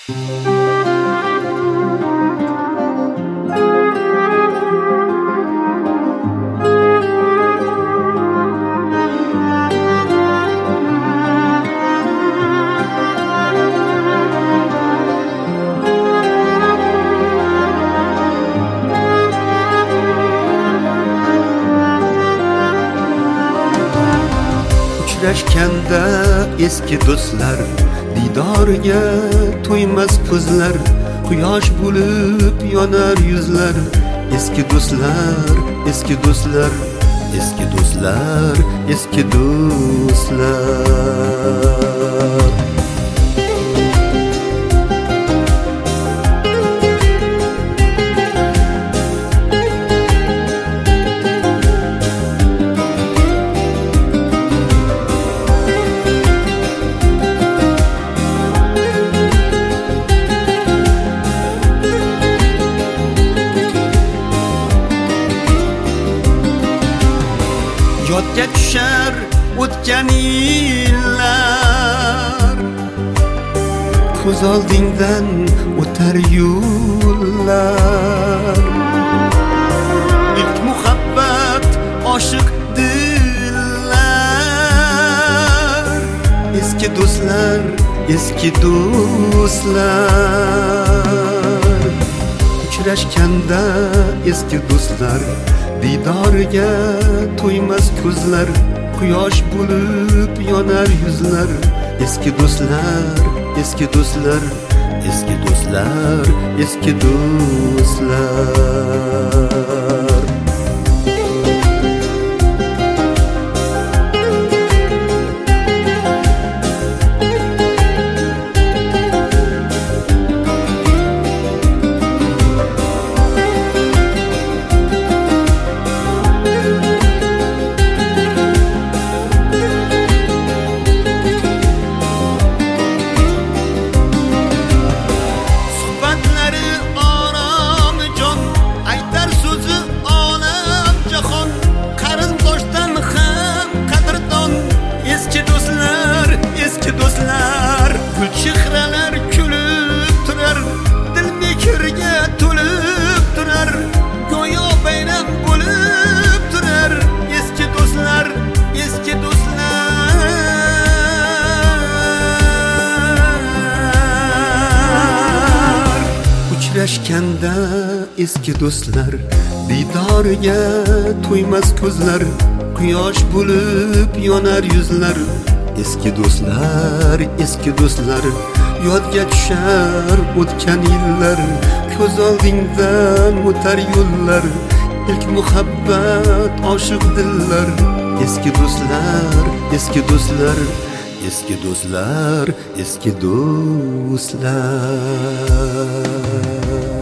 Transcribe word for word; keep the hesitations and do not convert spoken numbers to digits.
Uchrashganda eski do'stlar, didorga to'ymas ko'zlar, quyosh bo'lib yonar yuzlar. Eski do'stlar, eski do'stlar, eski do'stlar, eski do'stlar. Yodga tushar o'tgan yillar, ko'z oldingdan o'tar yo'llar. Ilk muhabbat, oshiq dillar. Eski do'stlar, eski do'stlar. Uchrashganda eski do'stlar, didorga to'ymas ko'zlar, quyosh bo'lib yonar yuzlar. Eski do'stlar, eski do'stlar, eski do'stlar, eski do'stlar. Chehralar kulib turar, dil mehrga to'lib turar, go'yo bayram bo'lib turar. Eski do'stlar, eski do'stlar. Uchrashganda eski do'stlar, didorga to'ymas ko'zlar, quyosh bo'lib yonar yuzlar. Eski do'stlar, eski do'stlar, yodga tushar o'tgan yillar, ko'z oldingdan o'tar yo'llar. İlk muhabbat, oshiq dillar. Eski do'stlar, eski do'stlar, eski do'stlar, eski do'stlar.